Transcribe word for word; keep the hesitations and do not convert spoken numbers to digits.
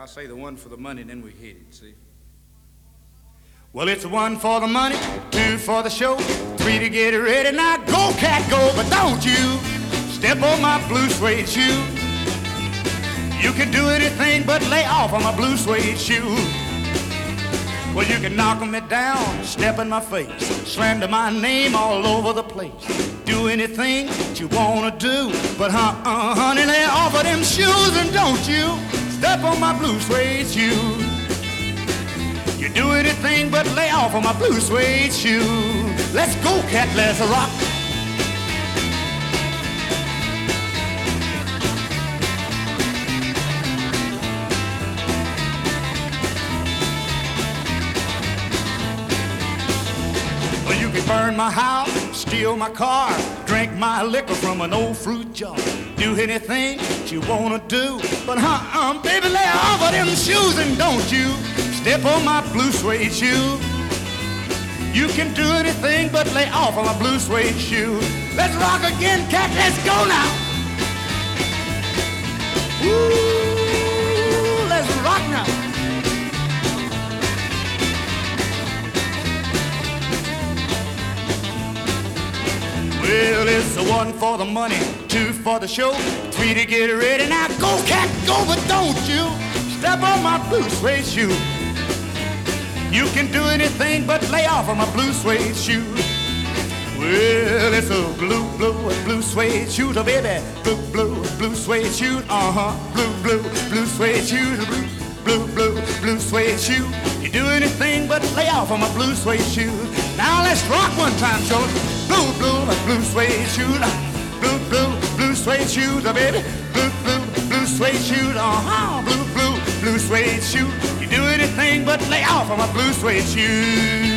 I say the one for the money, then we hit it, see? Well, it's one for the money, two for the show, three to get ready. Now go, cat, go, but don't you step on my blue suede shoe. You can do anything but lay off on my blue suede shoe. Well, you can knock me down, step in my face, slander my name all over the place. Do anything that you wanna do, but huh, uh, honey, lay off of them shoes and don't you step on my blue suede shoe. You do anything but lay off of my blue suede shoe. Let's go, cat, let's rock. Well, you can burn my house, steal my car, drink my liquor from an old fruit jar. Do anything that you wanna do, but huh-uh, baby, lay off of them shoes and don't you step on my blue suede shoe. You can do anything but lay off on my blue suede shoe. Let's rock again, cat, let's go now. Ooh, let's rock now. Well, it's the one for the money, two for the show, three to get ready. Now go, cat, go, but don't you step on my blue suede shoe. You can do anything but lay off on my blue suede shoe. Well, it's a blue, blue, blue suede shoe, oh, baby. Blue, blue, blue suede shoe, uh-huh. Blue, blue, blue suede shoe, blue, blue, blue, blue suede shoe. You do anything but lay off on my blue suede shoe. Now let's rock one time, children. Blue, blue, blue suede shoe, blue, blue, blue suede shoe, oh, baby. Blue, blue, blue suede shoe, uh-huh. Blue, blue, blue suede shoe. You do anything but lay off on my blue suede shoe.